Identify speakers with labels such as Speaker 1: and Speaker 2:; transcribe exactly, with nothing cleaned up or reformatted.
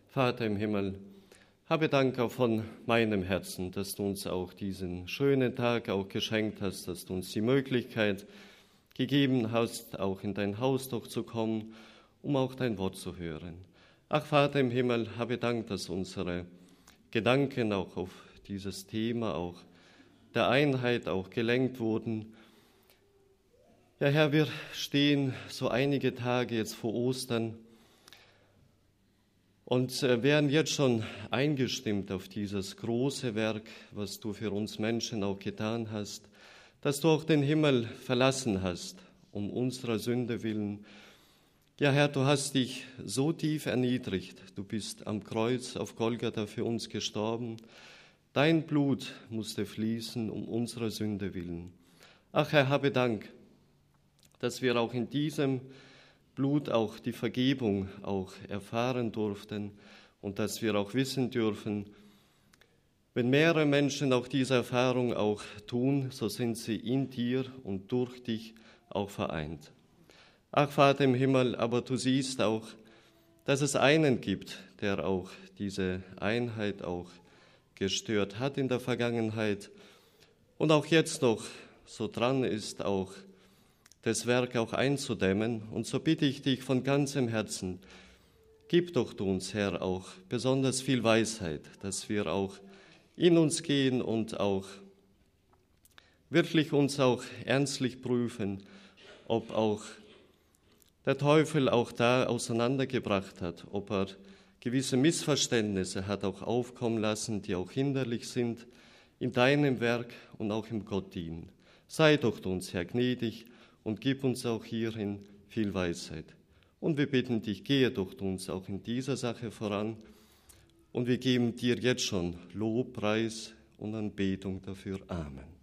Speaker 1: Vater im Himmel, habe Dank auch von meinem Herzen, dass du uns auch diesen schönen Tag auch geschenkt hast, dass du uns die Möglichkeit gegeben hast, auch in dein Haus doch zu kommen, um auch dein Wort zu hören. Ach Vater im Himmel, habe Dank, dass unsere Gedanken auch auf dieses Thema, auch der Einheit auch gelenkt wurden. Ja Herr, wir stehen so einige Tage jetzt vor Ostern und werden jetzt schon eingestimmt auf dieses große Werk, was du für uns Menschen auch getan hast, dass du auch den Himmel verlassen hast, um unserer Sünde willen. Ja, Herr, du hast dich so tief erniedrigt. Du bist am Kreuz auf Golgatha für uns gestorben. Dein Blut musste fließen um unserer Sünde willen. Ach, Herr, habe Dank, dass wir auch in diesem Blut auch die Vergebung auch erfahren durften und dass wir auch wissen dürfen, wenn mehrere Menschen auch diese Erfahrung auch tun, so sind sie in dir und durch dich auch vereint. Ach Vater im Himmel, aber du siehst auch, dass es einen gibt, der auch diese Einheit auch gestört hat in der Vergangenheit und auch jetzt noch so dran ist, auch das Werk auch einzudämmen. Und so bitte ich dich von ganzem Herzen, gib doch du uns, Herr, auch besonders viel Weisheit, dass wir auch in uns gehen und auch wirklich uns auch ernstlich prüfen, ob auch der Teufel auch da auseinandergebracht hat, ob er gewisse Missverständnisse hat auch aufkommen lassen, die auch hinderlich sind in deinem Werk und auch im Gottdienst. Sei doch du uns, Herr, gnädig und gib uns auch hierin viel Weisheit. Und wir bitten dich, gehe doch du uns auch in dieser Sache voran. Und wir geben dir jetzt schon Lob, Preis und Anbetung dafür. Amen.